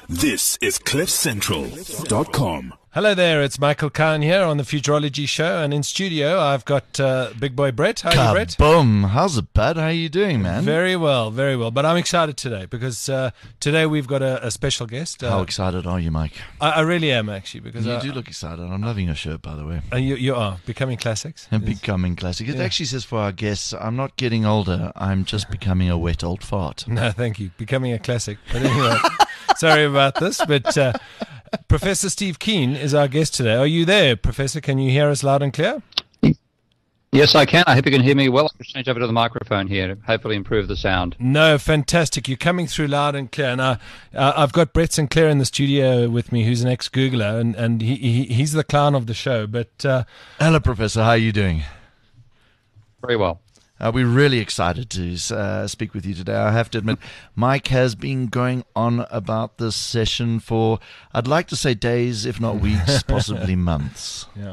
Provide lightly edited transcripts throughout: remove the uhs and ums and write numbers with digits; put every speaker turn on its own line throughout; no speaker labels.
This is CliffCentral.com.
Hello there, it's Michael Kahn here on the Futurology Show, and in studio I've got Big Boy Brett. How are you, Brett?
Boom! How's it, bud? How are you doing, man?
Very well, very well. But I'm excited today because today we've got a special guest.
How excited are you, Mike?
I really am, actually. Because
you do look excited. I'm loving your shirt, by the way.
You are becoming classics.
And becoming classic. It actually says for our guests, I'm not getting older. I'm just becoming a wet old fart.
No, thank you. Becoming a classic. But anyway, sorry about this, but. Professor Steve Keen is our guest today. Are you there, Professor? Can you hear us loud and clear?
Yes, I can. I hope you can hear me well. I'll just change over to the microphone here to hopefully improve the sound.
No, fantastic. You're coming through loud and clear. Now, I've got Brett Sinclair in the studio with me, who's an ex-Googler, and he's the clown of the show. But
hello, Professor. How are you doing?
Very well.
We're really excited to speak with you today. I have to admit, Mike has been going on about this session for, I'd like to say days, if not weeks, possibly months.
Yeah.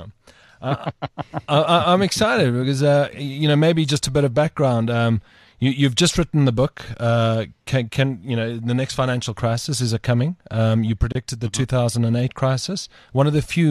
I'm excited because, maybe just a bit of background. You've just written the book. The next financial crisis is coming. You predicted the 2008 crisis. One of the few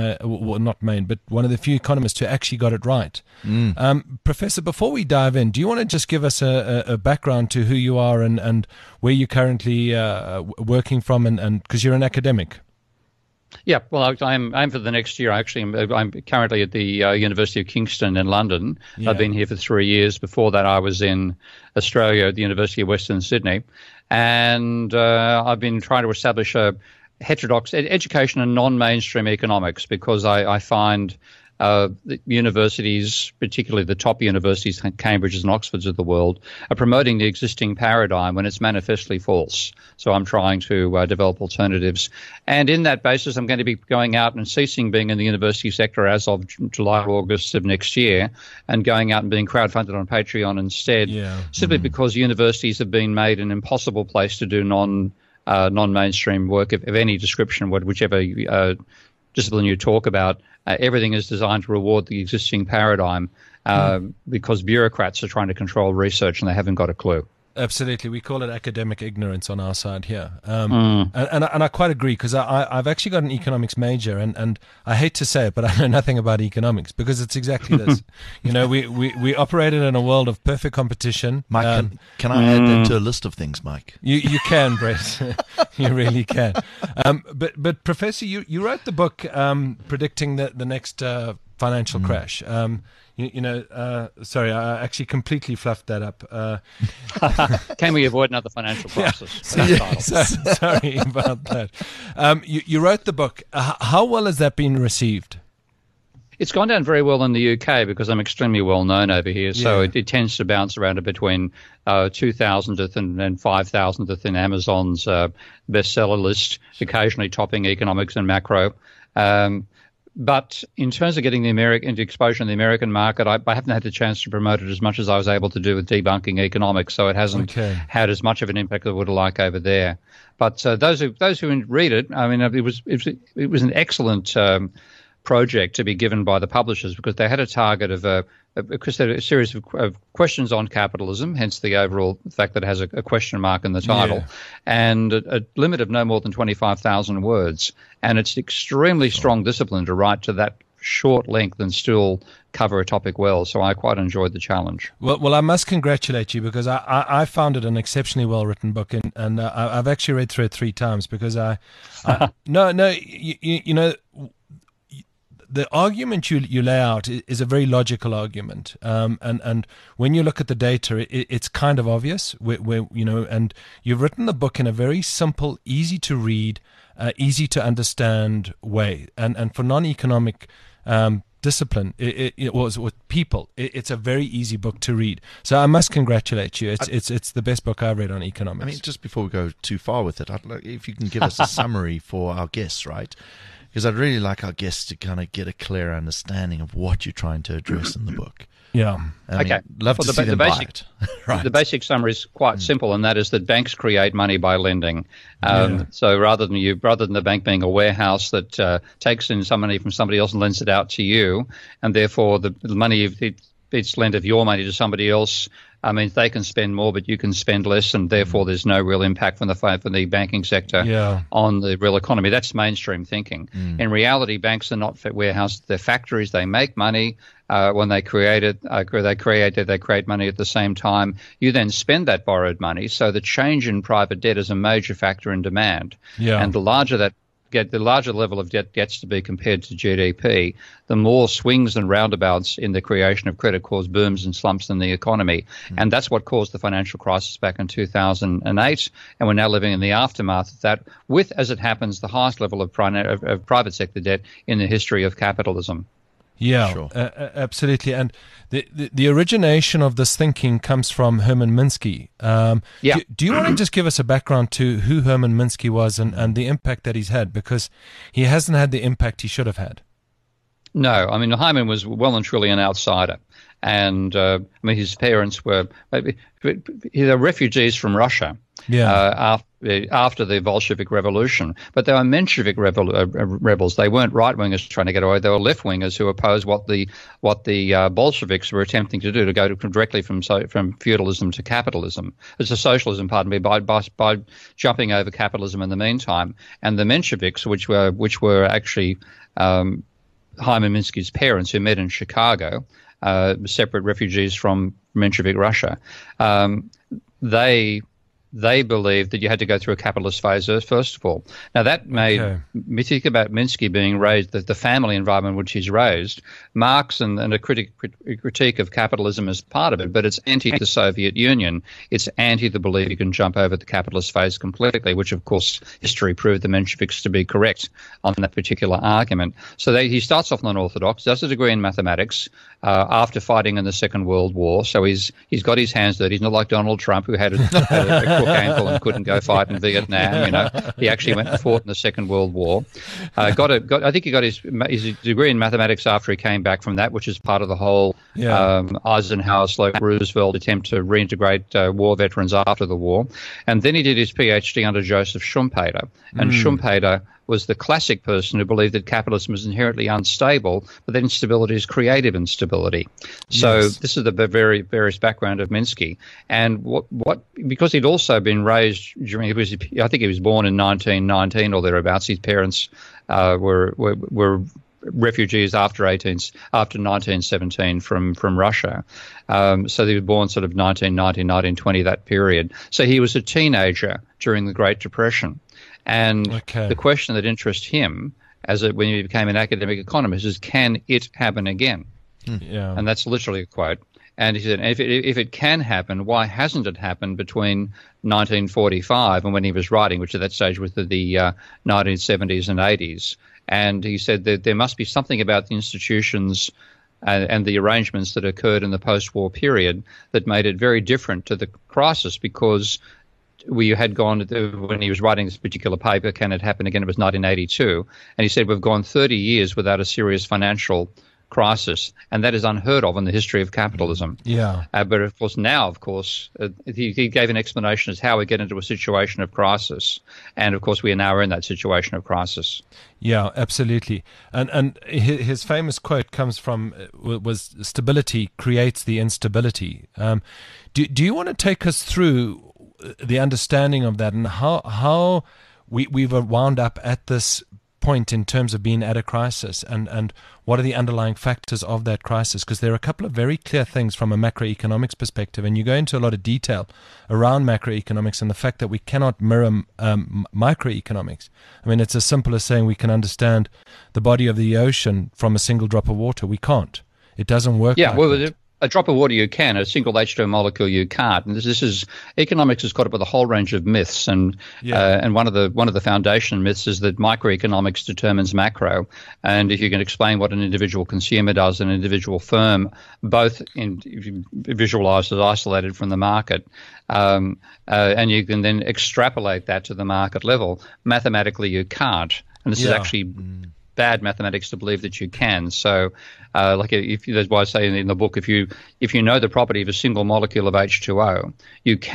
one of the few economists who actually got it right. Professor, before we dive in, do you want to just give us a background to who you are and where you're currently working from, and because you're an academic?
Yeah, well, I'm for the next year. Actually, I'm currently at the University of Kingston in London. Yeah. I've been here for 3 years. Before that, I was in Australia at the University of Western Sydney, and I've been trying to establish a heterodox education in non-mainstream economics because I find the universities, particularly the top universities, Cambridges and Oxfords of the world, are promoting the existing paradigm when it's manifestly false. So I'm trying to develop alternatives. And in that basis, I'm going to be going out and ceasing being in the university sector as of July, August of next year, and going out and being crowdfunded on Patreon instead, simply because universities have been made an impossible place to do non-mainstream work of any description, whichever discipline you talk about. Everything is designed to reward the existing paradigm because bureaucrats are trying to control research and they haven't got a clue.
Absolutely. We call it academic ignorance on our side here. And I quite agree because I've actually got an economics major and I hate to say it, but I know nothing about economics because it's exactly this. We operated in a world of perfect competition.
Mike, can I add that to a list of things, Mike?
You can, Brett. You really can. But Professor, you wrote the book predicting the next financial crash. Sorry, I actually completely fluffed that up.
Can we avoid another financial crisis?
Yeah, sorry about that. You wrote the book. How well has that been received?
It's gone down very well in the UK because I'm extremely well known over here. So it tends to bounce around between 2,000th and 5,000th in Amazon's bestseller list, occasionally topping economics and macro. But in terms of getting into exposure in the American market, I haven't had the chance to promote it as much as I was able to do with debunking economics, so it hasn't had as much of an impact as I would have liked over there. But those who read it, I mean, it was an excellent project to be given by the publishers because they had a target of a series of questions on capitalism, hence the overall fact that it has a question mark in the title, and a limit of no more than 25,000 words. And it's extremely strong discipline to write to that short length and still cover a topic well. So I quite enjoyed the challenge.
Well, I must congratulate you because I found it an exceptionally well-written book, and I've actually read through it 3 times because the argument you lay out is a very logical argument, and when you look at the data, it's kind of obvious. And you've written the book in a very simple, easy to read, easy to understand way, and for non-economic discipline, it was with people. It's a very easy book to read. So I must congratulate you. It's the best book I've read on economics.
I mean, just before we go too far with it, I'd like if you can give us a summary for our guests, right? Because I'd really like our guests to kind of get a clear understanding of what you're trying to address in the book.
Yeah.
Love to see them buy it. Right.
The basic summary is quite simple, and that is that banks create money by lending. So rather than the bank being a warehouse that takes in some money from somebody else and lends it out to you, and therefore the money it's lent of your money to somebody else means they can spend more, but you can spend less, and therefore there's no real impact from the banking sector on the real economy. That's mainstream thinking. In reality, banks are not warehouses; they're factories. They make money. When they create it, they create money at the same time. You then spend that borrowed money. So the change in private debt is a major factor in demand. And the larger the level of debt gets to be compared to GDP, the more swings and roundabouts in the creation of credit cause booms and slumps in the economy. And that's what caused the financial crisis back in 2008. And we're now living in the aftermath of that with, as it happens, the highest level of private sector debt in the history of capitalism.
Yeah,
Sure.
Absolutely. And the origination of this thinking comes from Herman Minsky. Do you want to just give us a background to who Herman Minsky was and the impact that he's had? Because he hasn't had the impact he should have had.
No, I mean, Hyman was well and truly an outsider. And, his parents were refugees from Russia after the Bolshevik Revolution. But they were Menshevik rebels. They weren't right-wingers trying to get away. They were left-wingers who opposed what the Bolsheviks were attempting to do, to go actually from feudalism to capitalism. It's a socialism, pardon me, by jumping over capitalism in the meantime. And the Mensheviks, which were actually Hyman Minsky's parents, who met in Chicago, separate refugees from Menshevik Russia, they believed that you had to go through a capitalist phase first of all. Now that made me think about Minsky being raised, the family environment in which he's raised. Marx and a critique of capitalism is part of it, but it's anti the Soviet Union. It's anti the belief you can jump over the capitalist phase completely, which of course history proved the Mensheviks to be correct on that particular argument. So he starts off non-orthodox, does a degree in mathematics after fighting in the Second World War. So he's got his hands dirty. He's not like Donald Trump, who had a crook ankle and couldn't go fight in Vietnam. He actually went and fought in the Second World War. I think he got his degree in mathematics after he came back from that, which is part of the whole Eisenhower/Roosevelt attempt to reintegrate war veterans after the war. And then he did his PhD under Joseph Schumpeter. And Schumpeter was the classic person who believed that capitalism is inherently unstable, but that instability is creative instability. So this is the very various background of Minsky. And because he'd also been raised I think he was born in 1919 or thereabouts. His parents were refugees after 1917 from Russia. So he was born sort of 1919, 1920, that period. So he was a teenager during the Great Depression. And the question that interests him when he became an academic economist is, can it happen again? And that's literally a quote. And he said, if it can happen, why hasn't it happened between 1945 and when he was writing, which at that stage was the 1970s and 80s? And he said that there must be something about the institutions and the arrangements that occurred in the post-war period that made it very different to the crisis, because we had gone, when he was writing this particular paper, Can It Happen Again? It was 1982. And he said, we've gone 30 years without a serious financial crisis, and that is unheard of in the history of capitalism. But of course now, he gave an explanation as how we get into a situation of crisis, and of course we are now in that situation of crisis.
Yeah, absolutely. And his famous quote comes from was stability creates the instability. Do you want to take us through the understanding of that and how we've wound up at this point in terms of being at a crisis, and what are the underlying factors of that crisis? Because there are a couple of very clear things from a macroeconomics perspective, and you go into a lot of detail around macroeconomics and the fact that we cannot mirror microeconomics. I mean, it's as simple as saying we can understand the body of the ocean from a single drop of water. We can't. It doesn't work.
Yeah, a drop of water you can, a single H2O molecule you can't. And this is economics has got up with a whole range of myths, and one of the foundation myths is that microeconomics determines macro. And if you can explain what an individual consumer does, an individual firm, both if you visualize as isolated from the market, and you can then extrapolate that to the market level, mathematically you can't. And this is actually bad mathematics to believe that you can. So, that's why I say in the book, if you know the property of a single molecule of H2O, you cannot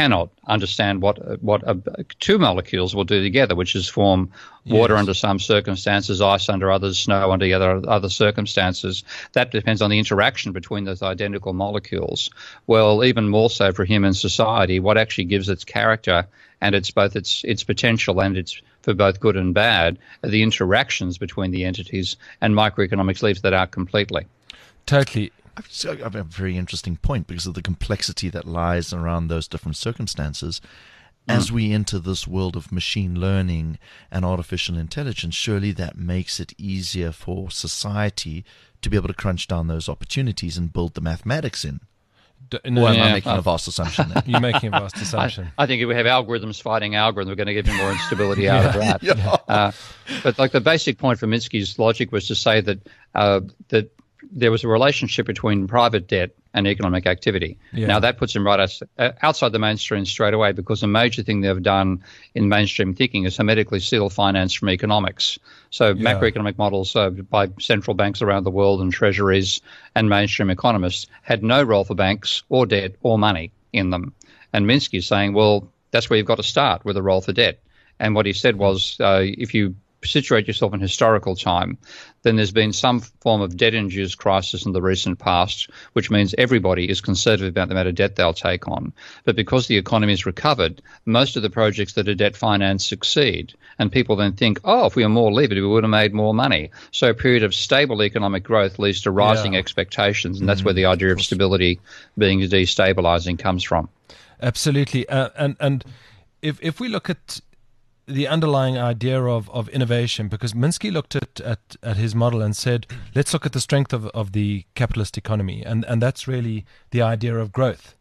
understand what two molecules will do together, which is form water under some circumstances, ice under others, snow under other circumstances. That depends on the interaction between those identical molecules. Well, even more so for human society, what actually gives its character and its potential and its for both good and bad are the interactions between the entities, and microeconomics leaves that out completely.
Totally.
I have a very interesting point because of the complexity that lies around those different circumstances. As we enter this world of machine learning and artificial intelligence, surely that makes it easier for society to be able to crunch down those opportunities and build the mathematics in. Or am I making a vast assumption there?
You're making a vast assumption.
I think if we have algorithms fighting algorithms, we're going to get more instability out of that. But like the basic point from Minsky's logic was to say that that there was a relationship between private debt and economic activity. Yeah. Now, that puts him right outside the mainstream straight away, because a major thing they've done in mainstream thinking is hermetically seal finance from economics. So macroeconomic models by central banks around the world and treasuries and mainstream economists had no role for banks or debt or money in them. And Minsky is saying, well, that's where you've got to start, with a role for debt. And what he said was, if you situate yourself in historical time, then there's been some form of debt-induced crisis in the recent past, which means everybody is conservative about the amount of debt they'll take on. But because the economy has recovered, most of the projects that are debt financed succeed. And people then think, oh, if we were more levered, we would have made more money. So a period of stable economic growth leads to rising expectations, and that's where the idea of stability being destabilizing comes from.
Absolutely. And if we look at the underlying idea of innovation, because Minsky looked at his model and said, let's look at the strength of the capitalist economy. And that's really the idea of growth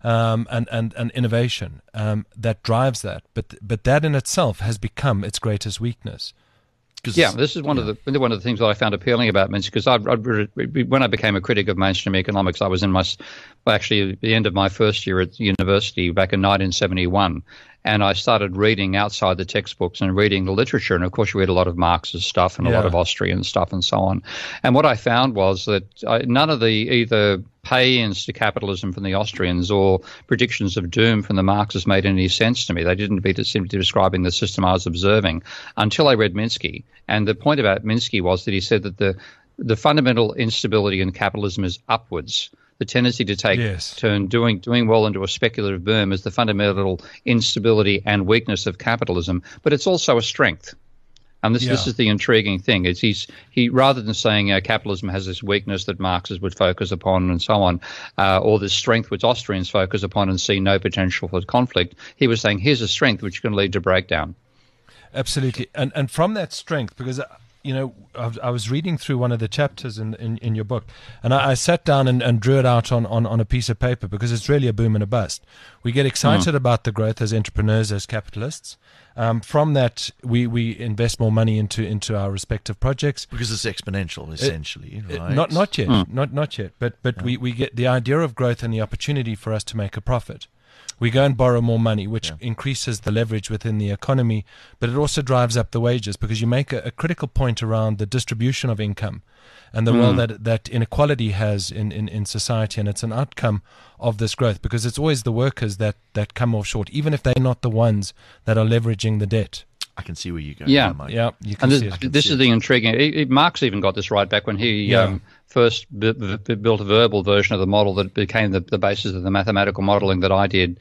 and innovation that drives that. But that in itself has become its greatest weakness.
Yeah, this is one of the things that I found appealing about Minsky, because when I became a critic of mainstream economics, I was at the end of my first year at university back in 1971. And I started reading outside the textbooks and reading the literature. And, of course, you read a lot of Marxist stuff and a lot of Austrian stuff and so on. And what I found was that none of the either pay-ins to capitalism from the Austrians or predictions of doom from the Marxists made any sense to me. They didn't seem to be describing the system I was observing until I read Minsky. And the point about Minsky was that he said that the fundamental instability in capitalism is upwards. The tendency to turn doing well into a speculative boom is the fundamental instability and weakness of capitalism, but it's also a strength. And this is the intriguing thing. He rather than saying capitalism has this weakness that Marxists would focus upon and so on, or this strength which Austrians focus upon and see no potential for conflict, he was saying here's a strength which can lead to breakdown.
Absolutely, and from that strength, because I was reading through one of the chapters in your book, and I sat down and drew it out on a piece of paper, because it's really a boom and a bust. We get excited about the growth as entrepreneurs, as capitalists. From that, we invest more money into our respective projects,
because it's exponential, essentially. Right?
Not yet, not yet. But we get the idea of growth and the opportunity for us to make a profit. We go and borrow more money, which increases the leverage within the economy, but it also drives up the wages, because you make a critical point around the distribution of income and the role that inequality has in society, and it's an outcome of this growth, because it's always the workers that come off short, even if they're not the ones that are leveraging the debt.
I can see where you're going.
Yeah, you can see it.
This is the intriguing. Marx even got this right back when he first built a verbal version of the model that became the basis of the mathematical modeling that I did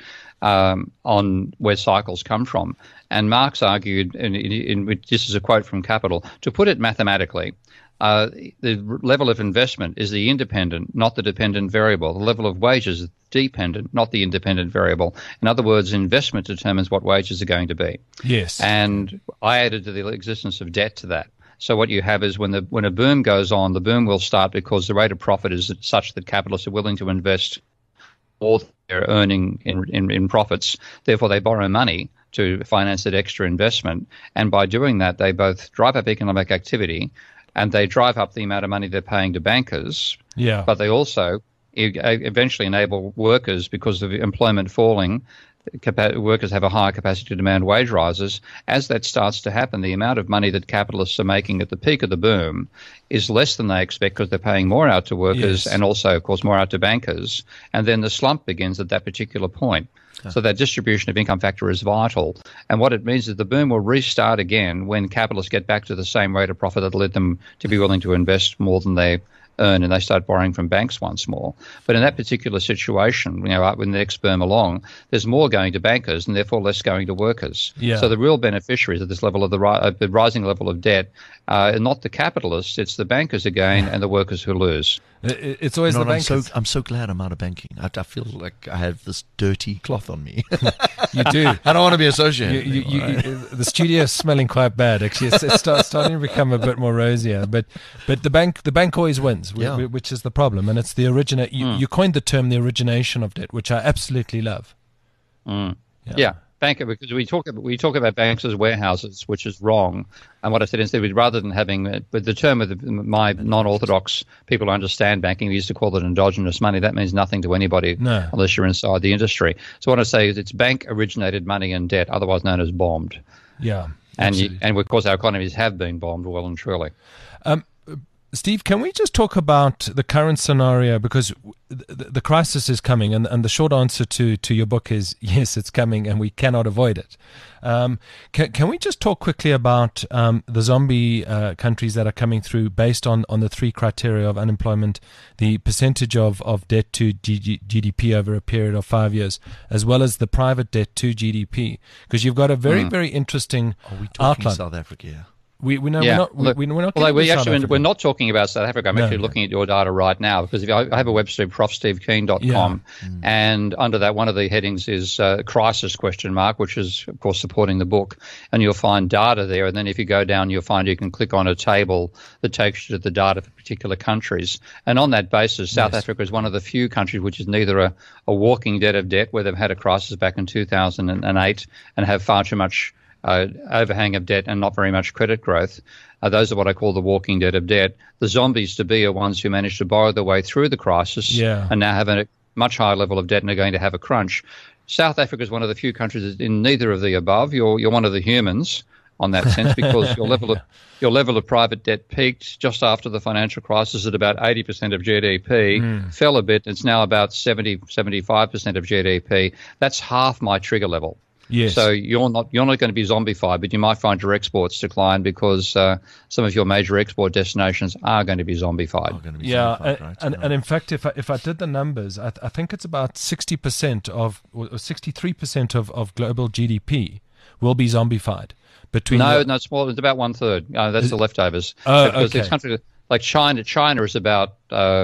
on where cycles come from. And Marx argued, and this is a quote from Capital, to put it mathematically, the level of investment is the independent, not the dependent variable. The level of wages is dependent, not the independent variable. In other words, investment determines what wages are going to be.
Yes.
And I added to the existence of debt to that. So what you have is when a boom goes on, the boom will start because the rate of profit is such that capitalists are willing to invest more than they're earning in profits. Therefore, they borrow money to finance that extra investment. And by doing that, they both drive up economic activity and they drive up the amount of money they're paying to bankers. Yeah. But they also eventually enable workers, because of employment falling, workers have a higher capacity to demand wage rises. As that starts to happen, the amount of money that capitalists are making at the peak of the boom is less than they expect, because they're paying more out to workers and also, of course, more out to bankers. And then the slump begins at that particular point. So that distribution of income factor is vital. And what it means is the boom will restart again when capitalists get back to the same rate of profit that led them to be willing to invest more than they earn, and they start borrowing from banks once more. But in that particular situation, when the next boom along, there's more going to bankers and therefore less going to workers.
Yeah.
So the real beneficiaries of this level of the rising level of debt are not the capitalists, it's the bankers again and the workers who lose.
It's always the bankers.
I'm so glad I'm out of banking. I feel like I have this dirty cloth on me.
You do.
I don't want to be associated.
The studio is smelling quite bad. Actually, it's starting to become a bit more rosier. But the bank always wins, which is the problem. And it's the You coined the term the origination of debt, which I absolutely love.
Yeah. Banker, because we talk about banks as warehouses, which is wrong. And what I said instead was, rather than having but the term of my non-orthodox people who understand banking, we used to call it endogenous money. That means nothing to anybody unless you're inside the industry. So what I say is it's bank originated money and debt, otherwise known as bombed.
Yeah,
and of course our economies have been bombed well and truly.
Steve, can we just talk about the current scenario? Because the crisis is coming, and the short answer to your book is yes, it's coming, and we cannot avoid it. Can we just talk quickly about the zombie countries that are coming through based on the three criteria of unemployment, the percentage of debt to GDP over a period of 5 years, as well as the private debt to GDP? Because you've got a very, very interesting outline.
South Africa here?
We're not.
We're not talking about South Africa. I'm actually looking at your data right now, because if I have a website, profstevekeen.com, and under that one of the headings is crisis ? Which is of course supporting the book, and you'll find data there. And then if you go down, you'll find you can click on a table that takes you to the data for particular countries. And on that basis, South Africa is one of the few countries which is neither a walking debt of debt, where they've had a crisis back in 2008 and have far too much overhang of debt and not very much credit growth. Those are what I call the walking debt of debt. The zombies to be are ones who managed to borrow their way through the crisis and now have a much higher level of debt and are going to have a crunch. South Africa is one of the few countries in neither of the above. You're one of the humans on that sense, because your level of private debt peaked just after the financial crisis at about 80% of GDP, fell a bit. It's now about 75% of GDP. That's half my trigger level.
Yes.
So you're not going to be zombified, but you might find your exports decline because some of your major export destinations are going to be zombified.
And in fact, if I did the numbers, I think it's about 60% or 63% of global GDP will be zombified.
It's more. It's about 1/3. That's the leftovers. Because there's countries like China. China is about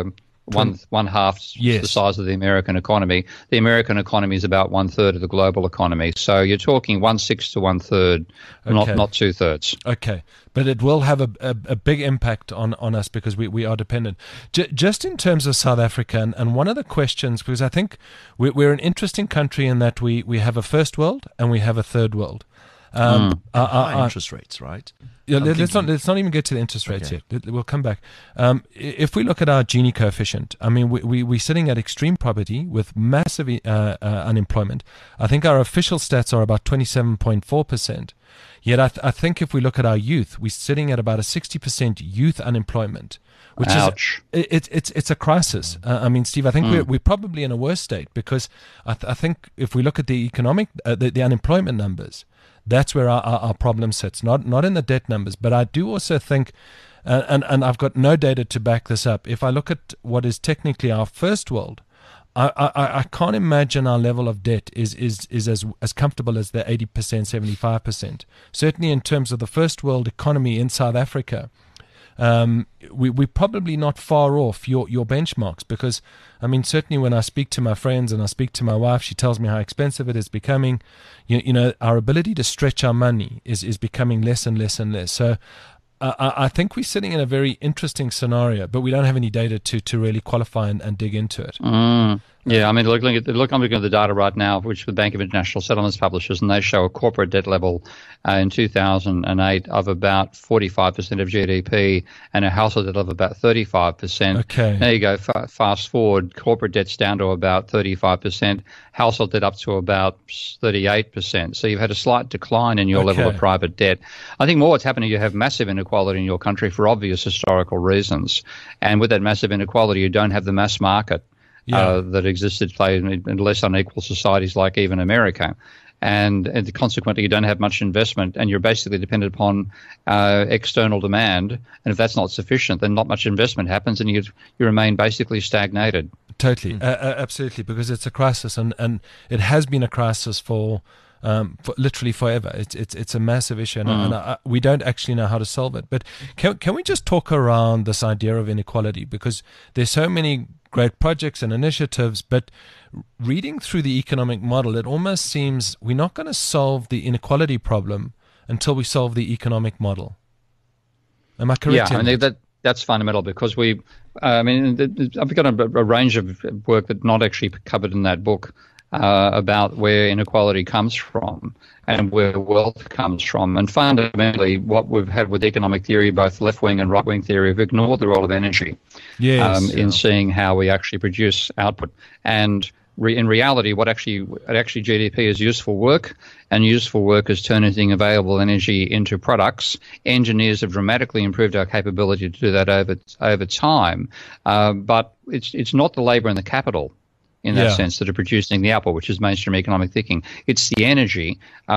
one half the size of the American economy. The American economy is about 1/3 of the global economy. So you're talking 1/6 to 1/3, not 2/3.
Okay, but it will have a big impact on us because we are dependent. Just in terms of South Africa, and one of the questions, because I think we're an interesting country in that we have a first world and we have a third world.
High interest rates, right?
Yeah, let's not even get to the interest rates yet. We'll come back. If we look at our Gini coefficient, I mean, we're sitting at extreme poverty with massive unemployment. I think our official stats are about 27.4%. Yet I think if we look at our youth, we're sitting at about a 60% youth unemployment, which it's a crisis. I mean, Steve, I think we're probably in a worse state, because I think if we look at the economic the unemployment numbers, that's where our problem sits, not in the debt numbers. But I do also think, and I've got no data to back this up, if I look at what is technically our first world, I can't imagine our level of debt is as comfortable as the 80%, 75%. Certainly in terms of the first world economy in South Africa, we're probably not far off your benchmarks, because, I mean, certainly when I speak to my friends and I speak to my wife, she tells me how expensive it is becoming. You know, our ability to stretch our money is becoming less and less and less. So I think we're sitting in a very interesting scenario, but we don't have any data to really qualify and dig into it.
Yeah, I mean, I'm looking at the data right now, which the Bank of International Settlements publishes, and they show a corporate debt level in 2008 of about 45% of GDP and a household debt of about 35%.
Okay.
There you go. Fast forward, corporate debt's down to about 35%, household debt up to about 38%. So you've had a slight decline in your level of private debt. I think more what's happening, you have massive inequality in your country for obvious historical reasons. And with that massive inequality, you don't have the mass market. that existed in less unequal societies like even America. And consequently, you don't have much investment, and you're basically dependent upon external demand. And if that's not sufficient, then not much investment happens, and you remain basically stagnated.
Totally, absolutely, because it's a crisis, and it has been a crisis for literally forever. It's a massive issue, and we don't actually know how to solve it. But can we just talk around this idea of inequality? Because there's so many great projects and initiatives, but reading through the economic model, it almost seems we're not going to solve the inequality problem until we solve the economic model. Am I correct?
Yeah, I think that's fundamental, because I've got a range of work that's not actually covered in that book about where inequality comes from and where wealth comes from. And fundamentally, what we've had with economic theory, both left-wing and right-wing theory, we've ignored the role of energy in seeing how we actually produce output. And in reality, what actually GDP is useful work, and useful work is turning available energy into products. Engineers have dramatically improved our capability to do that over time, but it's not the labour and the capital in that sense that are producing the output, which is mainstream economic thinking. It's the energy.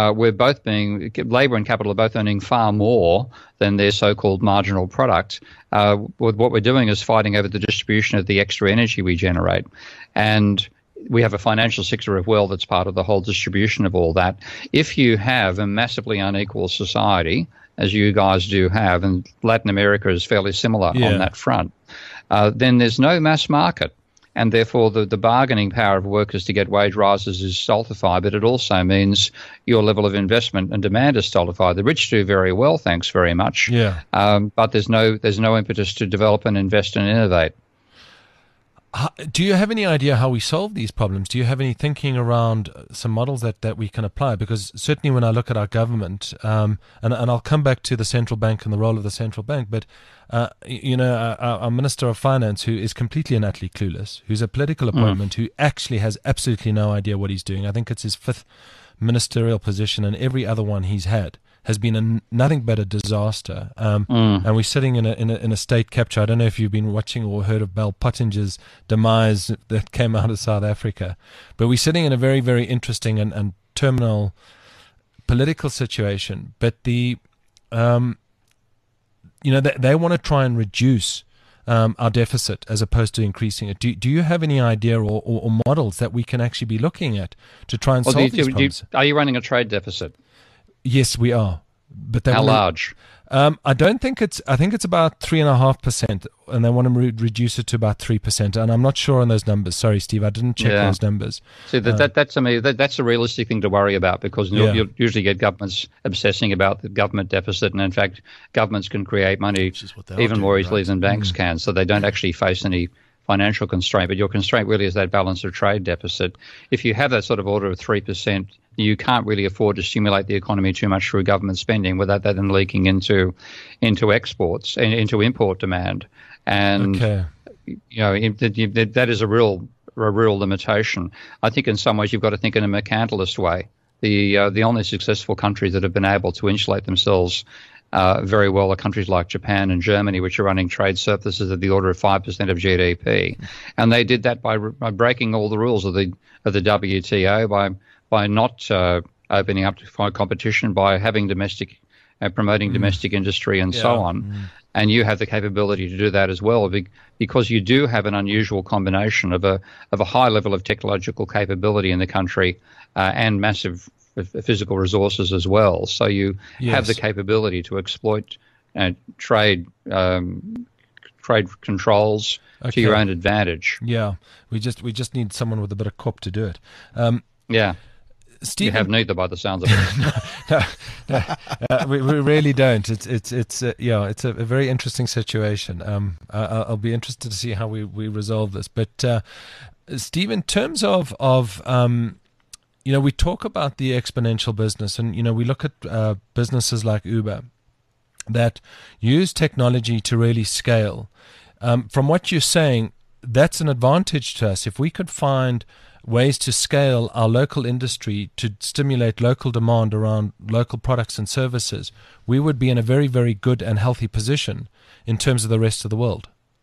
Labour and capital are both earning far more than their so-called marginal product. What we're doing is fighting over the distribution of the extra energy we generate. And we have a financial sector of wealth that's part of the whole distribution of all that. If you have a massively unequal society, as you guys do have, and Latin America is fairly similar on that front, then there's no mass market. And therefore, the bargaining power of workers to get wage rises is stultified, but it also means your level of investment and demand is stultified. The rich do very well, thanks very much. But there's no impetus to develop and invest and innovate.
Do you have any idea how we solve these problems? Do you have any thinking around some models that we can apply? Because certainly when I look at our government, and I'll come back to the central bank and the role of the central bank, but our Minister of Finance, who is completely and utterly clueless, who's a political appointment, who actually has absolutely no idea what he's doing. I think it's his 5th ministerial position, and every other one he's had has been nothing but a disaster. And we're sitting in a state capture. I don't know if you've been watching or heard of Bell Pottinger's demise that came out of South Africa, but we're sitting in a very, very interesting and terminal political situation. But they want to try and reduce our deficit as opposed to increasing it. Do you have any idea or models that we can actually be looking at to try and solve these problems?
Are you running a trade deficit?
Yes, we are. But
how large?
I think it's about 3.5%, and they want to reduce it to about 3%. And I'm not sure on those numbers. Sorry, Steve, I didn't check those numbers.
See, that's a realistic thing to worry about, because you'll usually get governments obsessing about the government deficit, and in fact, governments can create money even more easily than banks can, so they don't actually face any financial constraint. But your constraint really is that balance of trade deficit. If you have that sort of order of 3%, you can't really afford to stimulate the economy too much through government spending without that then leaking into exports and into import demand. And that is a real limitation. I think in some ways you've got to think in a mercantilist way. The only successful countries that have been able to insulate themselves very well are countries like Japan and Germany, which are running trade surpluses of the order of 5% of GDP, and they did that by breaking all the rules of the WTO, by not opening up to competition, by having promoting domestic industry and so on. And you have the capability to do that as well, because you do have an unusual combination of a high level of technological capability in the country and massive physical resources as well. So you have the capability to exploit trade controls to your own advantage.
Yeah, we just need someone with a bit of cop to do it. Stephen,
you have neither, by the sounds of
it. We really don't. It's a very interesting situation. I'll be interested to see how we resolve this. But Steve, in terms of we talk about the exponential business, and we look at businesses like Uber that use technology to really scale. From what you're saying, that's an advantage to us. If we could find ways to scale our local industry to stimulate local demand around local products and services, we would be in a very, very good and healthy position in terms of the rest of the world.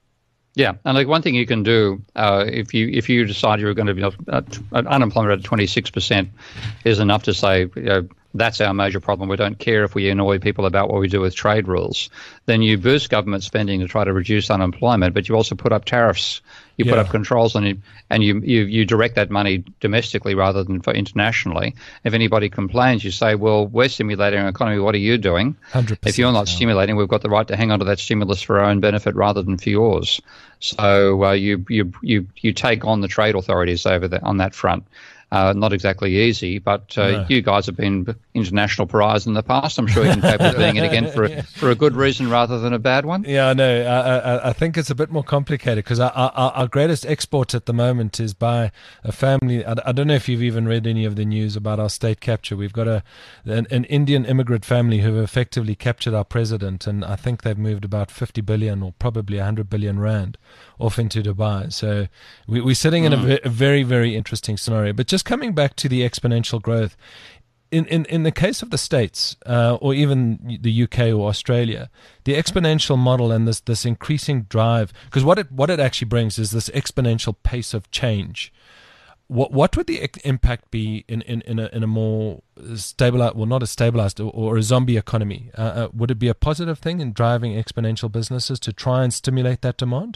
Yeah, and like one thing you can do if you decide you're going to be unemployment at 26% is enough to say, that's our major problem. We don't care if we annoy people about what we do with trade rules. Then you boost government spending to try to reduce unemployment, but you also put up tariffs. You put up controls on it, and you direct that money domestically rather than for internationally. If anybody complains, you say, well, we're stimulating our economy. What are you doing?
100%.
If you're not stimulating, we've got the right to hang on to that stimulus for our own benefit rather than for yours. So you take on the trade authorities on that front. Not exactly easy, but you guys have been international pariahs in the past. I'm sure you can cope with being it again for a good reason rather than a bad one.
Yeah, I know. I think it's a bit more complicated because our greatest export at the moment is by a family. I don't know if you've even read any of the news about our state capture. We've got an Indian immigrant family who have effectively captured our president, and I think they've moved about 50 billion or probably 100 billion rand off into Dubai. So we're sitting in a very, very interesting scenario. But just coming back to the exponential growth, in the case of the States or even the UK or Australia, the exponential model and this increasing drive, because what it actually brings is this exponential pace of change. What would the impact be in a more stabilized, well, not a stabilized or a zombie economy? Would it be a positive thing in driving exponential businesses to try and stimulate that demand?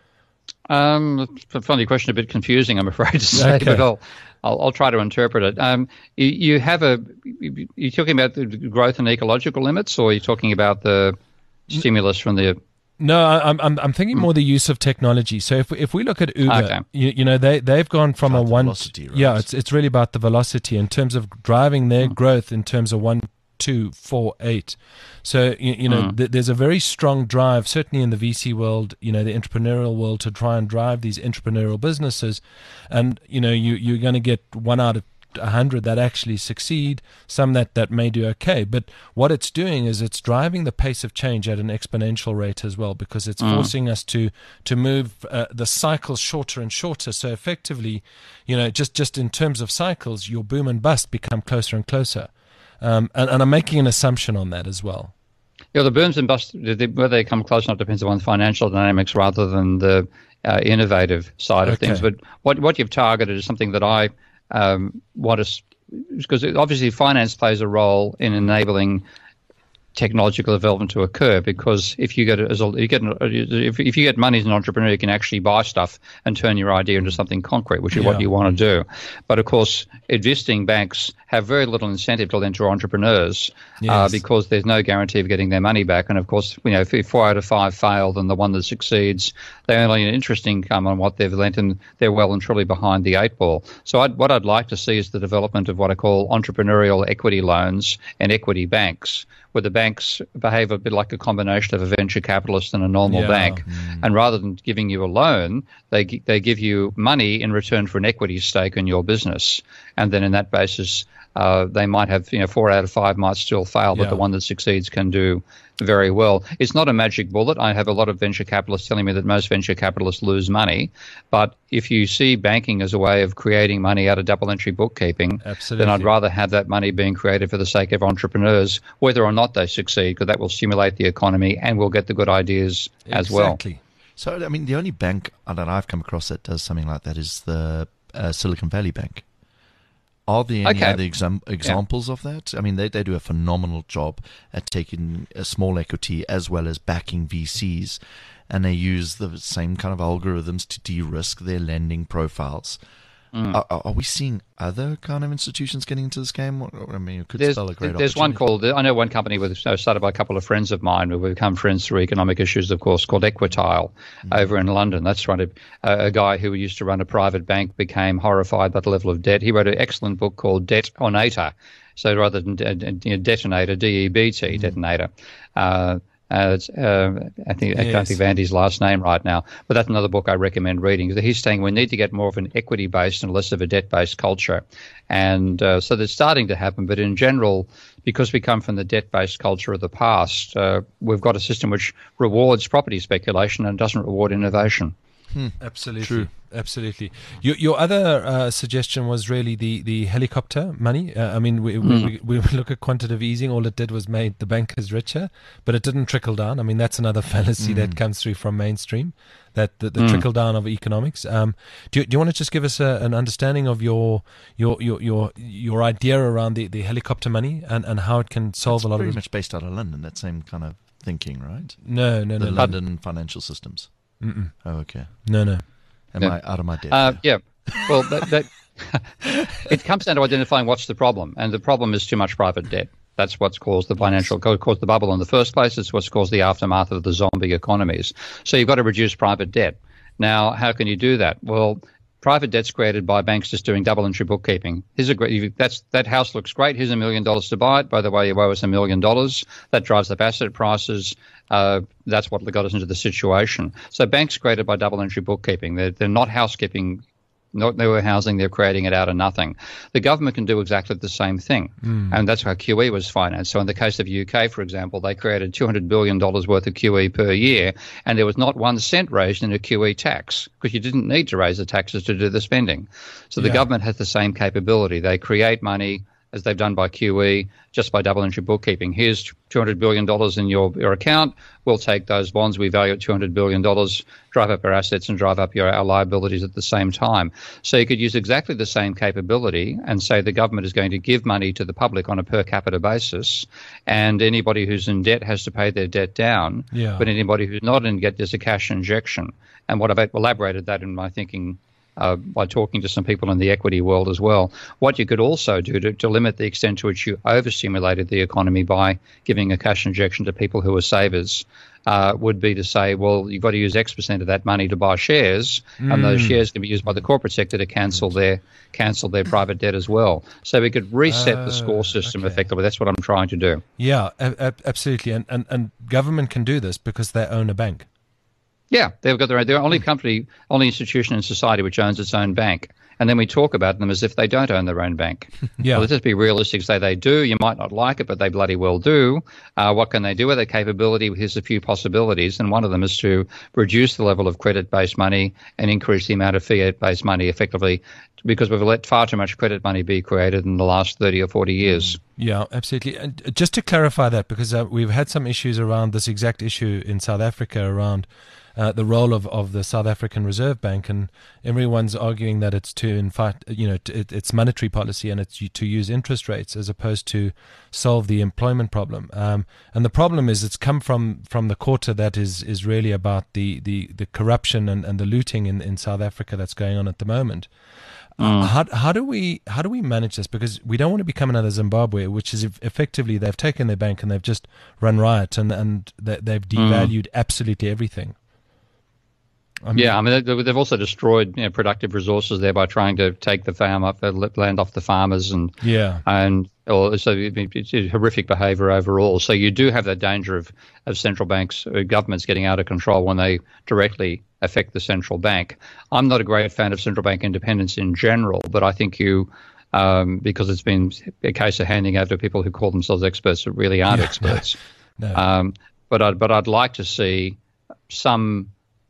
I find your question a bit confusing, I'm afraid to say,
Okay.
but I'll try to interpret it. You're talking about the growth and ecological limits, or are you talking about the stimulus from the?
No, I'm thinking more the use of technology. So if we look at Uber,
Okay.
they've gone from
About
a
the
one,
velocity, right?
yeah, it's really about the velocity in terms of driving their growth in terms of 1, 2, 4, 8. So there's a very strong drive, certainly in the VC world, the entrepreneurial world, to try and drive these entrepreneurial businesses, and you're going to get 1 out of 100 that actually succeed, some that may do okay. But what it's doing is it's driving the pace of change at an exponential rate as well, because it's forcing us to move the cycles shorter and shorter. So effectively, just in terms of cycles, your boom and bust become closer and closer. And I'm making an assumption on that as well.
Yeah, the booms and busts, whether they come close enough depends on financial dynamics rather than the innovative side of things. But what you've targeted is something that I want to, because obviously finance plays a role in enabling technological development to occur, because if you get money as an entrepreneur, you can actually buy stuff and turn your idea into something concrete, which is what you want to do. But of course, existing banks have very little incentive to lend to entrepreneurs because there's no guarantee of getting their money back. And of course, if 4 out of 5 fail, then the one that succeeds, they only an interest income on what they've lent, and they're well and truly behind the 8 ball. So what I'd like to see is the development of what I call entrepreneurial equity loans and equity banks, where the banks behave a bit like a combination of a venture capitalist and a normal bank. And rather than giving you a loan, they give you money in return for an equity stake in your business. And then in that basis, they might have, 4 out of 5 might still fail, but the one that succeeds can do very well. It's not a magic bullet. I have a lot of venture capitalists telling me that most venture capitalists lose money. But if you see banking as a way of creating money out of double entry bookkeeping, then I'd rather have that money being created for the sake of entrepreneurs, whether or not they succeed, because that will stimulate the economy and we'll get the good ideas as well.
So, the only bank that I've come across that does something like that is the Silicon Valley Bank. Are there any other examples of that? They do a phenomenal job at taking a small equity as well as backing VCs, and they use the same kind of algorithms to de-risk their lending profiles. Are we seeing other kind of institutions getting into this game? It could spell a great
There's
opportunity.
I know one company started by a couple of friends of mine who have become friends through economic issues, of course, called Equitile over in London. That's run a guy who used to run a private bank became horrified by the level of debt. He wrote an excellent book called Detonator. So rather than detonator, DEBT, detonator. I can't think of Andy's last name right now, but that's another book I recommend reading. He's saying we need to get more of an equity-based and less of a debt-based culture. And so that's starting to happen. But in general, because we come from the debt-based culture of the past, we've got a system which rewards property speculation and doesn't reward innovation.
Absolutely.
True.
Absolutely. Your other suggestion was really the helicopter money. I mean, we look at quantitative easing. All it did was made the bankers richer, but it didn't trickle down. I mean, that's another fallacy that comes through from mainstream, that the trickle down of economics. Do you want to just give us an understanding of your idea around the helicopter money and how it can solve a lot of
very much based out of London, that same kind of thinking, right?
No.
The London financial systems.
Mm-mm.
Oh, okay.
No.
Am I out of my depth?
Yeah. Well, that it comes down to identifying what's the problem, and the problem is too much private debt. That's what's caused the caused the bubble in the first place. It's what's caused the aftermath of the zombie economies. So you've got to reduce private debt. Now, how can you do that? Well, private debt's created by banks just doing double entry bookkeeping. That house looks great. Here's $1 million to buy it. By the way, you owe us $1 million. That drives up asset prices. That's what got us into the situation. So banks created by double entry bookkeeping. They're not housekeeping. Not they were housing, they're creating it out of nothing. The government can do exactly the same thing, and that's how QE was financed. So in the case of UK, for example, they created $200 billion worth of QE per year, and there was not 1 cent raised in a QE tax, because you didn't need to raise the taxes to do the spending. So the government has the same capability. They create money, as they've done by QE, just by double entry bookkeeping. Here's $200 billion in your account. We'll take those bonds we value at $200 billion, drive up our assets and drive up our liabilities at the same time. So you could use exactly the same capability and say the government is going to give money to the public on a per capita basis, and anybody who's in debt has to pay their debt down.
Yeah.
But anybody who's not in debt, there's a cash injection. And what I've elaborated that in my thinking by talking to some people in the equity world as well. What you could also do to limit the extent to which you overstimulated the economy by giving a cash injection to people who are savers would be to say, well, you've got to use X percent of that money to buy shares, and those shares can be used by the corporate sector to cancel their private debt as well. So we could reset the score system effectively. That's what I'm trying to do.
Yeah, absolutely. And government can do this because they own a bank.
Yeah, they've got they're only only institution in society which owns its own bank. And then we talk about them as if they don't own their own bank.
Yeah.
Well, let's just be realistic, say they do. You might not like it, but they bloody well do. What can they do with their capability? Here's a few possibilities, and one of them is to reduce the level of credit-based money and increase the amount of fiat-based money effectively, because we've let far too much credit money be created in the last 30 or 40 years.
Yeah, absolutely. And just to clarify that, because we've had some issues around this exact issue in South Africa around the role of the South African Reserve Bank, and everyone's arguing that it's to, in fact, it's monetary policy and it's to use interest rates as opposed to solve the employment problem. And the problem is it's come from the quarter that is really about the corruption and the looting in South Africa that's going on at the moment. How do we manage this? Because we don't want to become another Zimbabwe, which is effectively they've taken their bank and they've just run riot and they've devalued absolutely everything.
They've also destroyed productive resources there by trying to take the land off the farmers, so it's horrific behaviour overall. So you do have that danger of central banks, governments getting out of control when they directly affect the central bank. I'm not a great fan of central bank independence in general, but I think because it's been a case of handing over to people who call themselves experts that really aren't experts. No. But I'd like to see some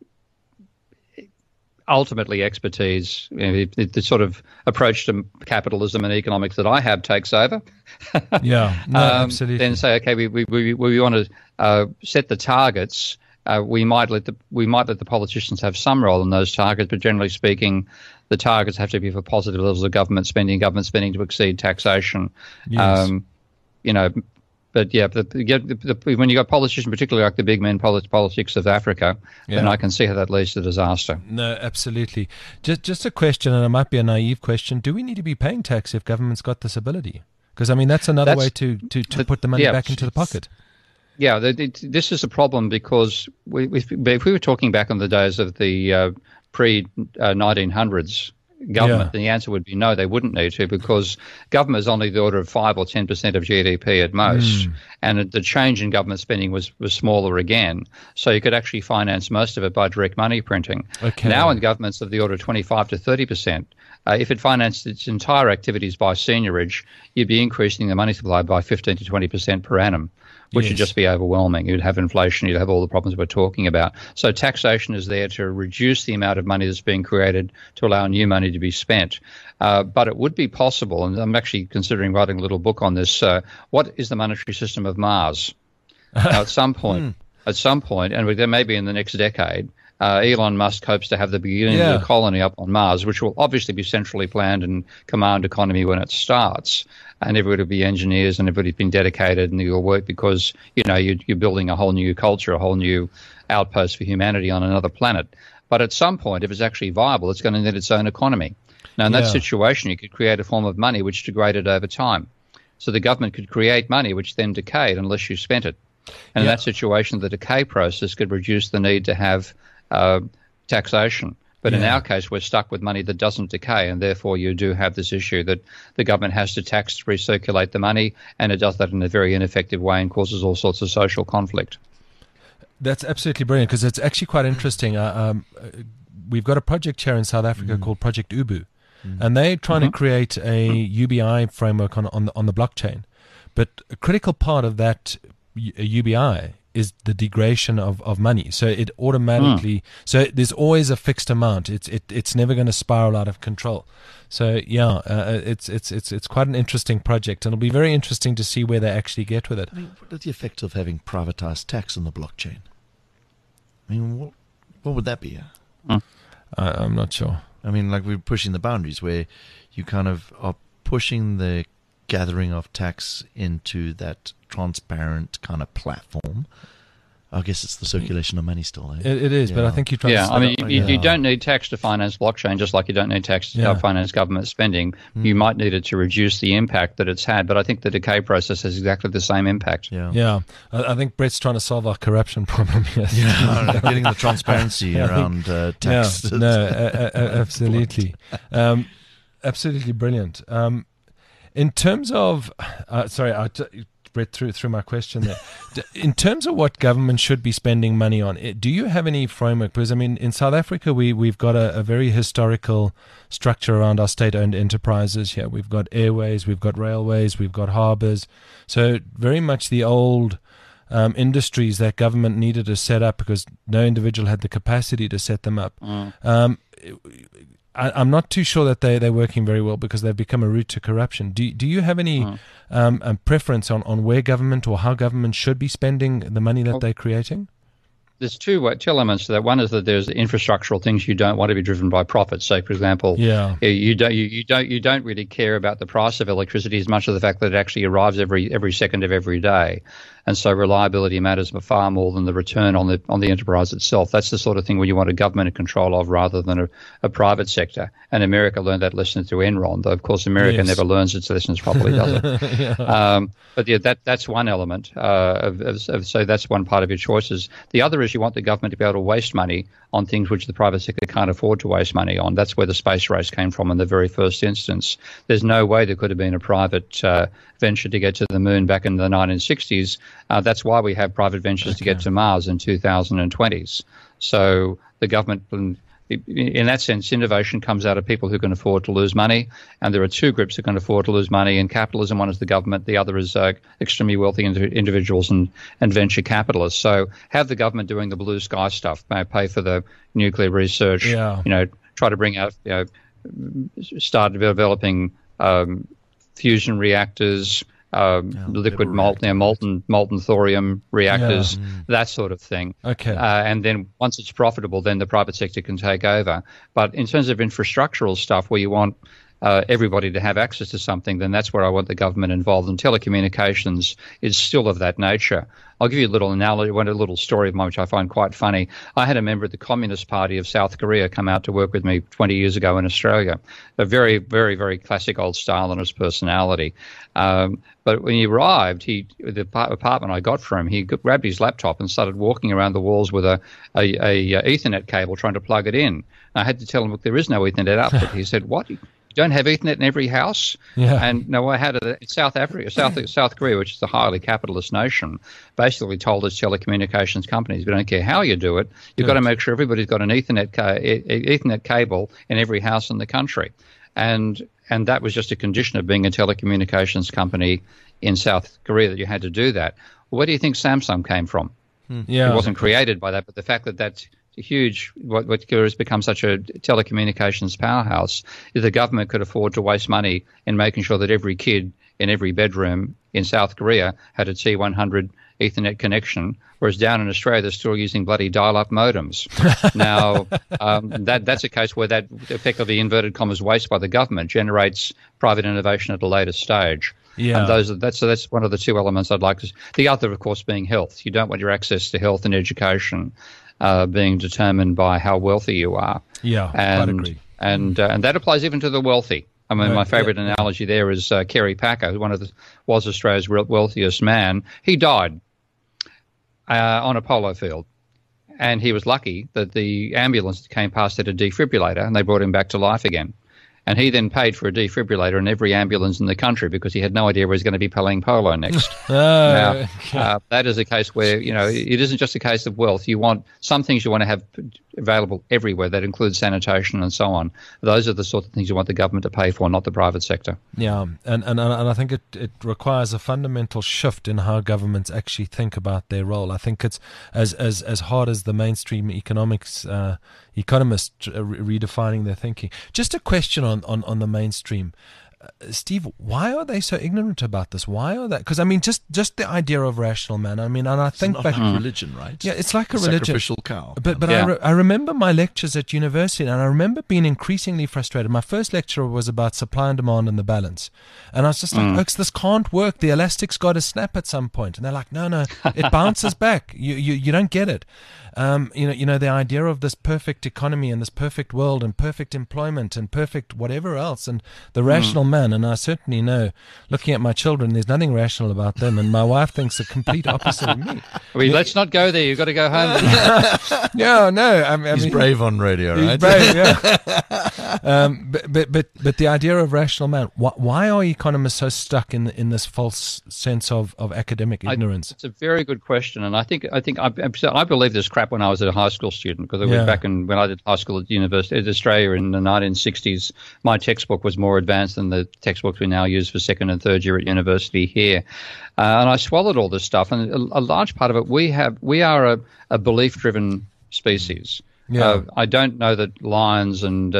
ultimately expertise, the sort of approach to capitalism and economics that I have takes over.
Absolutely.
Then say, okay, we want to set the targets. We might let the politicians have some role in those targets, but generally speaking, the targets have to be for positive levels of government spending to exceed taxation.
Yes.
But when you got politicians, particularly like the big men politics of Africa, then I can see how that leads to disaster.
No, absolutely. Just a question, and it might be a naive question. Do we need to be paying tax if government's got this ability? Because, that's another way to put the money back into the pocket.
Yeah, this is a problem because if we were talking back on the days of the pre-1900s, government, the answer would be no, they wouldn't need to, because government is only the order of 5 or 10% of GDP at most, and the change in government spending was smaller again. So you could actually finance most of it by direct money printing.
Okay.
Now in governments of the order of 25 to 30%. If it financed its entire activities by seniorage, you'd be increasing the money supply by 15 to 20% per annum. which would just be overwhelming. You'd have inflation, you'd have all the problems we're talking about. So taxation is there to reduce the amount of money that's being created to allow new money to be spent. But it would be possible, and I'm actually considering writing a little book on this, what is the monetary system of Mars? Now, at some point, and there may be in the next decade, Elon Musk hopes to have the beginning of a colony up on Mars, which will obviously be centrally planned and command economy when it starts. And everybody will be engineers and everybody's been dedicated and you'll work because, you're building a whole new culture, a whole new outpost for humanity on another planet. But at some point, if it's actually viable, it's going to need its own economy. Now, in that situation, you could create a form of money which degraded over time. So the government could create money which then decayed unless you spent it. And in that situation, the decay process could reduce the need to have taxation. But in our case, we're stuck with money that doesn't decay, and therefore you do have this issue that the government has to tax to recirculate the money, and it does that in a very ineffective way and causes all sorts of social conflict.
That's absolutely brilliant, because it's actually quite interesting. We've got a project here in South Africa called Project Ubu, and they're trying to create a UBI framework on the blockchain. But a critical part of that UBI is the degradation of money. So it automatically, so there's always a fixed amount. It's never going to spiral out of control. So it's quite an interesting project, and it'll be very interesting to see where they actually get with it.
I mean, what is the effect of having privatized tax on the blockchain? I mean, what would that be?
I'm not sure.
I mean, like we're pushing the boundaries where you kind of are pushing the gathering of tax into that transparent kind of platform. I guess it's the circulation of money still.
It is, but I think you're trying to...
I mean, you don't need tax to finance blockchain, just like you don't need tax to finance government spending. You might need it to reduce the impact that it's had, but I think the decay process has exactly the same impact.
I think Brett's trying to solve our corruption problem here.
Getting the transparency around tax.
Absolutely. Absolutely brilliant. In terms of... I read through my question there. In terms of what government should be spending money on, do you have any framework? Because, I mean, in South Africa, we've got a very historical structure around our state-owned enterprises here. We've got airways, we've got railways, we've got harbours. So very much the old industries that government needed to set up because no individual had the capacity to set them up. I'm not too sure that they're working very well because they've become a route to corruption. Do you have any preference on where government or how government should be spending the money that they're creating? There's two elements to that. One is that there's infrastructural things you don't want to be driven by profit. So, for example, you don't really care about the price of electricity as much as the fact that it actually arrives every second of every day. And so reliability matters far more than the return on the enterprise itself. That's the sort of thing where you want a government in control of rather than a private sector. And America learned that lesson through Enron, though, of course, America never learns its lessons properly, does it? But that's one element. So that's one part of your choices. The other is you want the government to be able to waste money on things which the private sector can't afford to waste money on. That's where the space race came from in the very first instance. There's no way there could have been a private venture to get to the moon back in the 1960s. That's why we have private ventures to get to Mars in 2020s. So the government, in that sense, innovation comes out of people who can afford to lose money. And there are two groups who can afford to lose money in capitalism. One is the government. The other is extremely wealthy individuals and venture capitalists. So have the government doing the blue sky stuff, pay for the nuclear research, try to bring out, start developing fusion reactors, liquid molten thorium reactors, that sort of thing. And then once it's profitable, then the private sector can take over. But in terms of infrastructural stuff where you want everybody to have access to something, then that's where I want the government involved. And telecommunications is still of that nature. I'll give you a little analogy, a little story of mine, which I find quite funny. I had a member of the Communist Party of South Korea come out to work with me 20 years ago in Australia. A very, very, very classic old style in his personality. But when he arrived, the apartment I got for him, he grabbed his laptop and started walking around the walls with a Ethernet cable trying to plug it in. I had to tell him, look, there is no Ethernet output. He said, what? You don't have Ethernet in every house? And no, I had it in South Africa, South Korea, which is a highly capitalist nation, basically told its telecommunications companies, we don't care how you do it, you've got to make sure everybody's got an Ethernet cable in every house in the country. And that was just a condition of being a telecommunications company
in South Korea that you had to do that. Well, where do you think Samsung came from?
Yeah.
It wasn't created by that, but the fact that that's huge, what has become such a telecommunications powerhouse, is the government could afford to waste money in making sure that every kid in every bedroom in South Korea had a T100 Ethernet connection, whereas down in Australia they're still using bloody dial-up modems. Now, that's a case where that effectively, inverted commas, waste by the government generates private innovation at a later stage.
Yeah.
And that's one of the two elements I'd like to. The other, of course, being health. You don't want your access to health and education being determined by how wealthy you are.
Yeah, quite agree.
And that applies even to the wealthy. I mean, my favourite analogy there is Kerry Packer, who was Australia's wealthiest man. He died on a polo field, and he was lucky that the ambulance that came past had a defibrillator, and they brought him back to life again. And he then paid for a defibrillator in every ambulance in the country because he had no idea where he was going to be playing polo next. Now, that is a case where, it isn't just a case of wealth. You want some things you want to have available everywhere. That includes sanitation and so on. Those are the sort of things you want the government to pay for, not the private sector.
Yeah, and I think it requires a fundamental shift in how governments actually think about their role. I think it's as hard as the mainstream economists redefining their thinking. Just a question on the mainstream. Steve, why are they so ignorant about this? Why are they? Because I mean, just the idea of rational man. I mean, and I think
it's
back,
like religion, right?
Yeah, it's like a religion.
Sacrificial cow.
But yeah. I remember my lectures at university, and I remember being increasingly frustrated. My first lecture was about supply and demand and the balance, and I was just like, "Oaks, this can't work. The elastic's got to snap at some point." And they're like, "No, it bounces back. You don't get it." The idea of this perfect economy and this perfect world and perfect employment and perfect whatever else, and the rational man. And I certainly know, looking at my children, there's nothing rational about them, and my wife thinks the complete opposite of me.
Let's not go there. You've got to go home.
He's brave on radio, right?
He's brave, yeah. But the idea of rational man. Why are economists so stuck in this false sense of academic ignorance?
It's a very good question, and I believe this crap when I was a high school student, because back when I did high school at University of Australia in the 1960s, my textbook was more advanced than the textbooks we now use for second and third year at university here. And I swallowed all this stuff, and a large part of it, we are a belief-driven species.
Yeah.
I don't know that lions and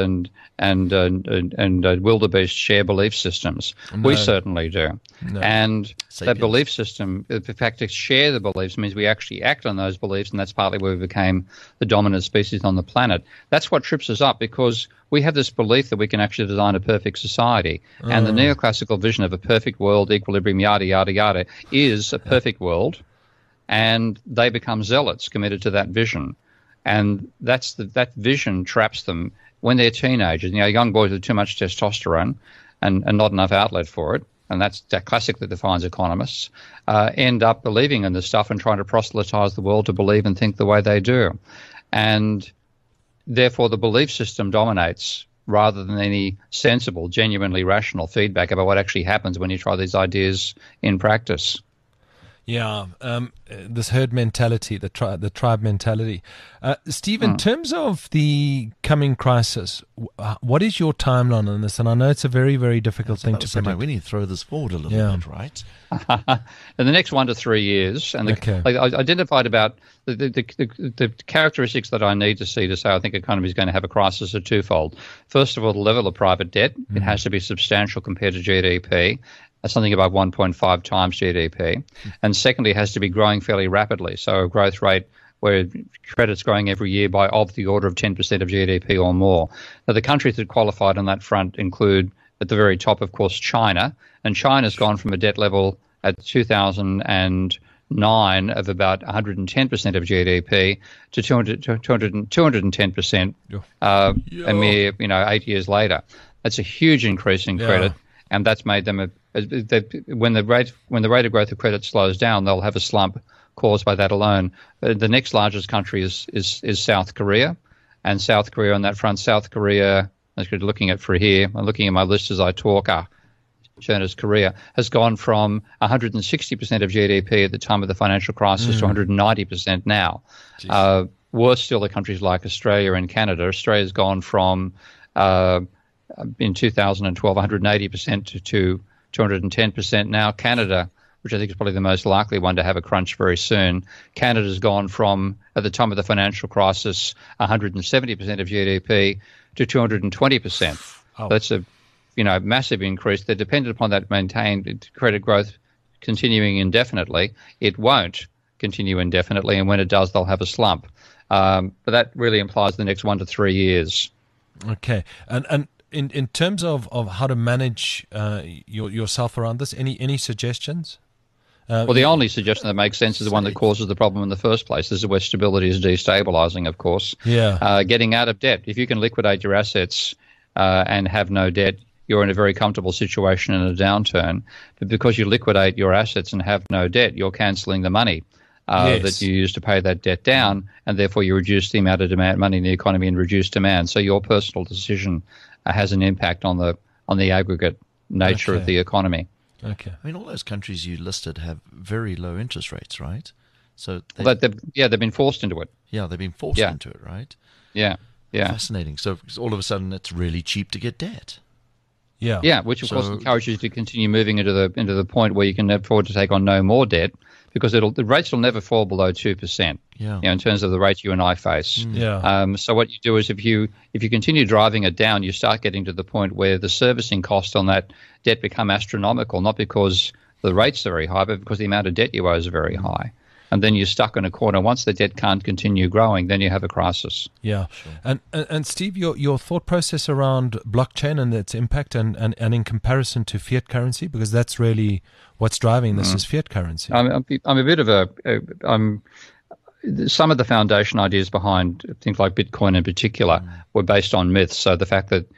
wildebeest share belief systems. No. We certainly do. No. And Sapiens. That belief system, the fact to share the beliefs means we actually act on those beliefs, and that's partly where we became the dominant species on the planet. That's what trips us up, because we have this belief that we can actually design a perfect society. And the neoclassical vision of a perfect world, equilibrium, yada, yada, yada, is a perfect world, and they become zealots committed to that vision. And that vision traps them when they're teenagers. Young boys with too much testosterone and not enough outlet for it, and that classically defines economists, end up believing in this stuff and trying to proselytize the world to believe and think the way they do. And therefore the belief system dominates rather than any sensible, genuinely rational feedback about what actually happens when you try these ideas in practice.
Yeah, this herd mentality, the tribe mentality. Steve, in terms of the coming crisis, what is your timeline on this? And I know it's a very, very difficult thing to predict.
We need to throw this forward a little bit, right?
In the next 1 to 3 years, and I identified about the characteristics that I need to see I think economy is going to have a crisis are twofold. First of all, the level of private debt. It has to be substantial compared to GDP. Something about 1.5 times GDP. And secondly, it has to be growing fairly rapidly. So a growth rate where credit's growing every year by of the order of 10% of GDP or more. Now, the countries that qualified on that front include, at the very top, of course, China. And China's gone from a debt level at 2009 of about 110% of GDP to 210% a mere 8 years later. That's a huge increase in credit. And that's made them when the rate of growth of credit slows down, they'll have a slump caused by that alone. The next largest country is South Korea, and South Korea on that front. South Korea, I'm looking at my list as I talk. Shown as Korea has gone from 160% of GDP at the time of the financial crisis to 190% now. Worse still are countries like Australia and Canada. Australia's gone from in 2012, 180% to 210% now. Canada, which I think is probably the most likely one to have a crunch very soon, Canada's gone from, at the time of the financial crisis, 170% of GDP to 220%.
Oh.
That's a massive increase. They're dependent upon that maintained credit growth continuing indefinitely. It won't continue indefinitely, and when it does, they'll have a slump. But that really implies the next 1 to 3 years.
Okay. And in terms of how to manage yourself around this, any suggestions?
Well, the only suggestion that makes sense is the one that causes the problem in the first place. This is where stability is destabilizing, of course.
Yeah.
Getting out of debt. If you can liquidate your assets and have no debt, you're in a very comfortable situation in a downturn. But because you liquidate your assets and have no debt, you're cancelling the money that you use to pay that debt down, and therefore you reduce the amount of money in the economy and reduce demand. So your personal decision has an impact on the aggregate nature of the economy.
Okay.
I mean, all those countries you listed have very low interest rates, right? So
they've been forced into it.
Yeah, they've been forced into it, right?
Yeah.
Fascinating. So all of a sudden, it's really cheap to get debt.
Yeah.
Which of course encourages you to continue moving into the point where you can afford to take on no more debt, because the rates will never fall below 2%.
Yeah.
In terms of the rates you and I face.
Yeah.
So what you do is if you continue driving it down, you start getting to the point where the servicing cost on that debt become astronomical, not because the rates are very high, but because the amount of debt you owe is very high. And then you're stuck in a corner. Once the debt can't continue growing, then you have a crisis.
Yeah. Sure. And Steve, your thought process around blockchain and its impact and in comparison to fiat currency, because that's really what's driving this is fiat currency.
I'm a bit of some of the foundation ideas behind things like Bitcoin in particular were based on myths. So the fact that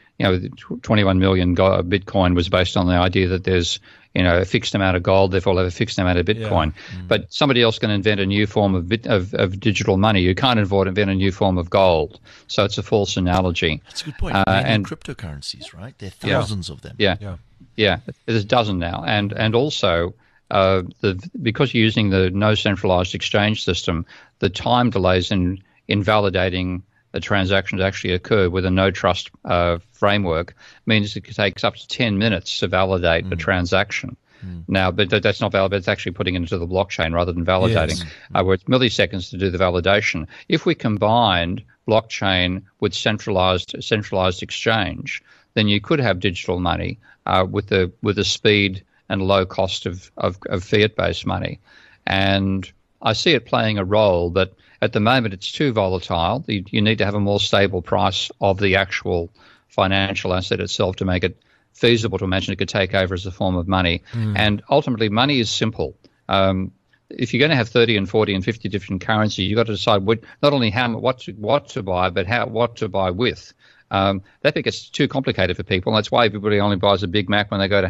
21 million Bitcoin was based on the idea that there's a fixed amount of gold, therefore we'll have a fixed amount of Bitcoin. Yeah. But somebody else can invent a new form of digital money. You can't invent a new form of gold. So it's a false analogy.
That's a good point. And cryptocurrencies, right? There are thousands of them.
Yeah. There's a dozen now, and also. Because you're using the no centralized exchange system, the time delays in validating a transaction to actually occur with a no trust framework means it takes up to 10 minutes to validate a transaction. Now, but that's not valid. It's actually putting it into the blockchain rather than validating, where it's milliseconds to do the validation. If we combined blockchain with centralized exchange, then you could have digital money with the speed and low cost of fiat-based money. And I see it playing a role, but at the moment it's too volatile. You need to have a more stable price of the actual financial asset itself to make it feasible to imagine it could take over as a form of money. And ultimately, money is simple. If you're going to have 30 and 40 and 50 different currencies, you've got to decide not only what to buy, but what to buy with. That gets too complicated for people. And that's why everybody only buys a Big Mac when they go to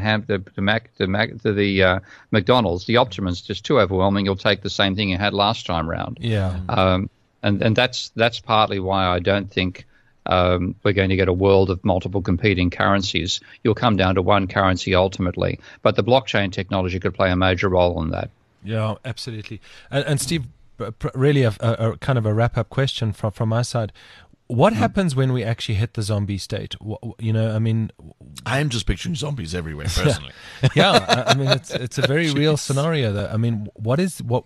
the McDonald's. The Optimus is just too overwhelming. You'll take the same thing you had last time round.
Yeah.
And that's partly why I don't think we're going to get a world of multiple competing currencies. You'll come down to one currency ultimately. But the blockchain technology could play a major role in that.
Yeah, absolutely. And Steve, really a kind of a wrap-up question from my side. What happens when we actually hit the zombie state? I mean,
I am just picturing zombies everywhere, personally.
Yeah, I mean, it's a very real scenario. Though. I mean, what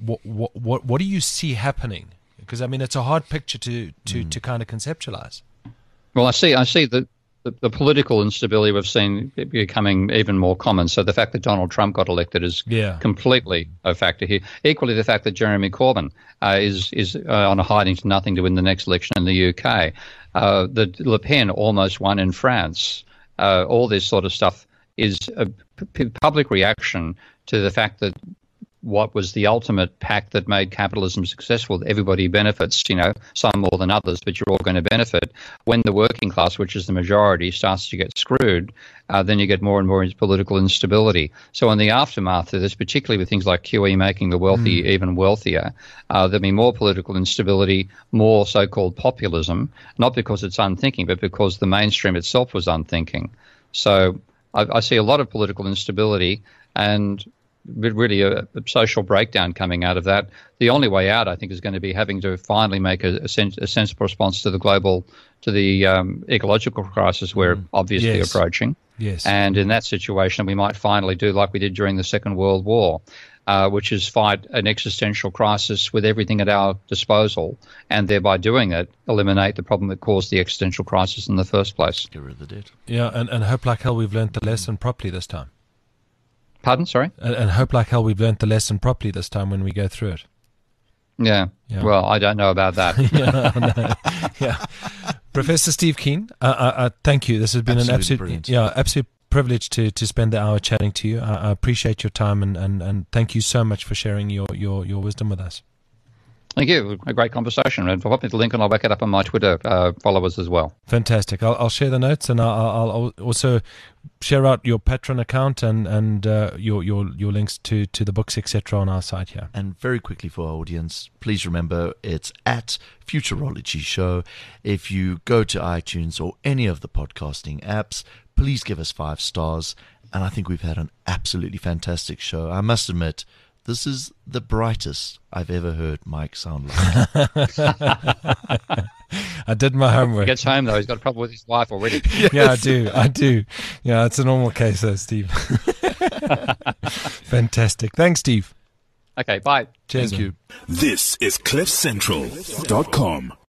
do you see happening? Because I mean, it's a hard picture to kind of conceptualize.
Well, I see the political instability we've seen becoming even more common. So the fact that Donald Trump got elected is completely a factor here. Equally, the fact that Jeremy Corbyn is on a hiding to nothing to win the next election in the UK. That Le Pen almost won in France. All this sort of stuff is a public reaction to the fact that what was the ultimate pact that made capitalism successful. Everybody benefits, some more than others, but you're all going to benefit. When the working class, which is the majority, starts to get screwed, then you get more and more political instability. So in the aftermath of this, particularly with things like QE making the wealthy even wealthier, there'll be more political instability, more so-called populism, not because it's unthinking, but because the mainstream itself was unthinking. So I see a lot of political instability and really a social breakdown coming out of that. The only way out, I think, is going to be having to finally make a sensible response to the ecological crisis we're obviously approaching.
Yes.
And in that situation, we might finally do like we did during the Second World War, which is fight an existential crisis with everything at our disposal, and thereby doing it, eliminate the problem that caused the existential crisis in the first place.
Get rid of the debt.
Yeah, and hope like hell we've learnt the lesson properly this time.
Pardon? Sorry?
And hope like hell we've learnt the lesson properly this time when we go through it.
Yeah. Well, I don't know about that.
Yeah. Professor Steve Keen, thank you. This has been
Absolutely
an absolute privilege to spend the hour chatting to you. I appreciate your time and thank you so much for sharing your wisdom with us.
Thank you. A great conversation. And pop me the link and I'll back it up on my Twitter followers as well.
Fantastic. I'll share the notes, and I'll also share out your Patreon account and your links to the books, etc. on our site here.
And very quickly for our audience, please remember it's at Futurology Show. If you go to iTunes or any of the podcasting apps, please give us 5 stars. And I think we've had an absolutely fantastic show. I must admit, this is the brightest I've ever heard Mike sound like.
I did my homework.
He gets home, though. He's got a problem with his wife already.
Yes. Yeah, I do. Yeah, it's a normal case, though, Steve. Fantastic. Thanks, Steve.
Okay, bye.
Cheers.
Thank you.
This is CliffCentral.com.